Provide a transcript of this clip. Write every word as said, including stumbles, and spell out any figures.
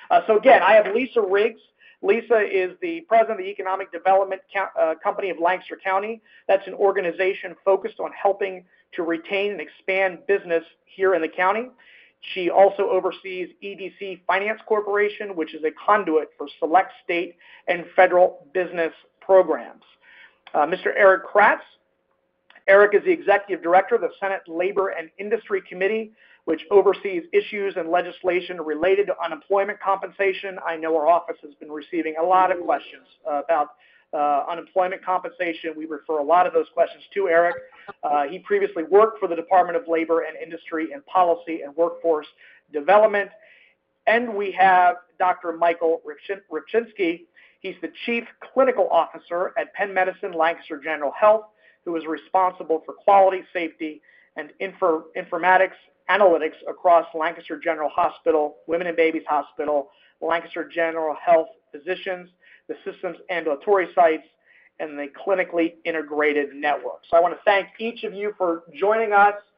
Uh, so again, I have Lisa Riggs. Lisa is the president of the Economic Development uh, Company of Lancaster County. That's an organization focused on helping to retain and expand business here in the county. She also oversees E D C Finance Corporation, which is a conduit for select state and federal business programs. Uh, Mister Eric Kratz. Eric is the executive director of the Senate Labor and Industry Committee, which oversees issues and legislation related to unemployment compensation. I know our office has been receiving a lot of questions uh, about uh, unemployment compensation. We refer a lot of those questions to Eric. Uh, he previously worked for the Department of Labor and Industry and Policy and Workforce Development. And we have Doctor Michael Ripchinsky. He's the Chief Clinical Officer at Penn Medicine Lancaster General Health, who is responsible for quality, safety, and info, informatics analytics across Lancaster General Hospital, Women and Babies Hospital, Lancaster General Health Physicians, the system's ambulatory sites, and the clinically integrated network. So I want to thank each of you for joining us